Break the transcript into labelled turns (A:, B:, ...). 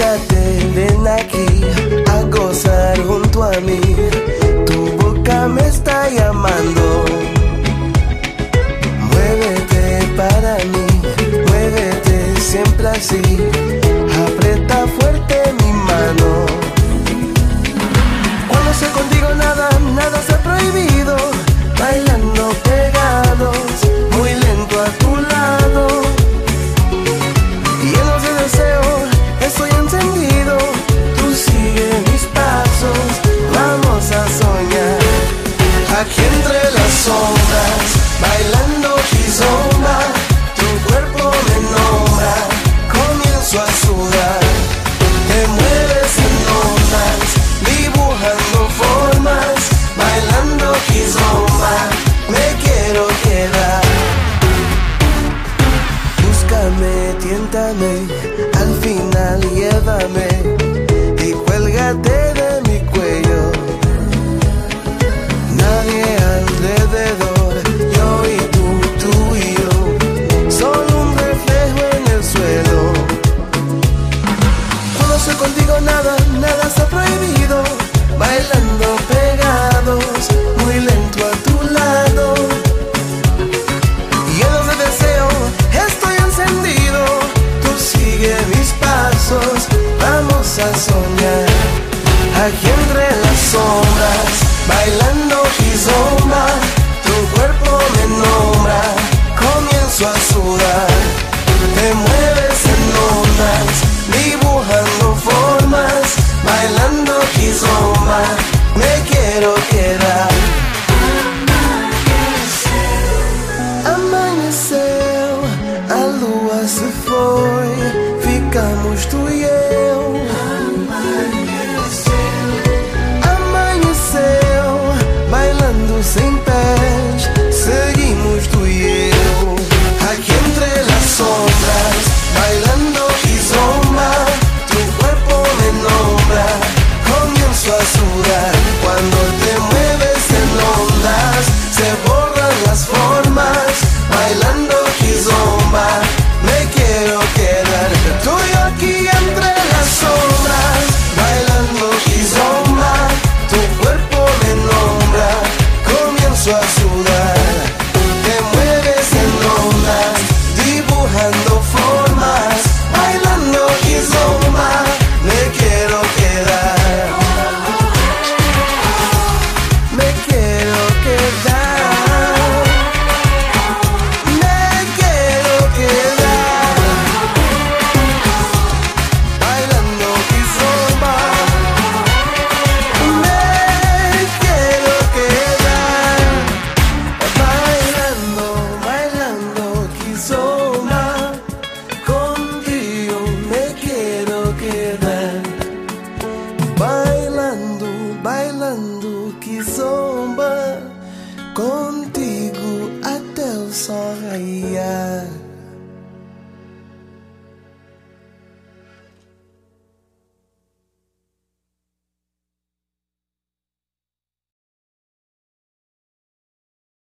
A: Acércate, ven aquí a gozar junto a mí. Tu boca me está llamando. Muévete para mí, muévete siempre así. Aprieta fuerte mi mano. Cuando estoy contigo nada está prohibido. Bailando pegados, muy lento a tu lado. Llenos de deseo, estoy encendido. Tú sigue mis pasos, vamos a soñar. Aquí entre las sombras, bailando kizomba. Tu cuerpo me nombra, comienzo a sudar. Te mueves en ondas, dibujando formas. Bailando kizomba, me quiero quedar. Búscame, tiéntame, al final llévame y cuélgate de mi cuello. Nadie alrededor, yo y tú y yo, solo un reflejo en el suelo. Cuando estoy contigo nada está prohibido. Bailando pegados, muy lento a tu lado. Llenos de deseo, estoy encendido. Tú sigue mis pasos, vamos a soñar. Aquí entre las sombras, bailando kizomba. Tu cuerpo me nombra, comienzo a sudar. Te mueves en ondas, dibujando formas. Bailando kizomba, me quiero quedar. Amanheceu, a lua se foi, ficamos tu e eu. Amanheceu, bailando sem pés, seguimos tu e eu. Aqui entre las sombras, bailando kizomba. Tu cuerpo me nombra, comienzo a sudar. Cuando te mueves en ondas, se borran las formas. Bailando kizomba, me quiero quedar. Tú y yo aquí entre las sombras, bailando kizomba. Tu cuerpo me nombra, comienzo a sudar. Te mueves en ondas, dibujando formas. Bailando kizomba, me quiero quedar. Me quiero quedar. Me quiero quedar. Bailando kizomba. Me quiero quedar. Bailando kizomba. Contigo me quiero quedar. Bailando kizomba. Contigo até o sol raiar.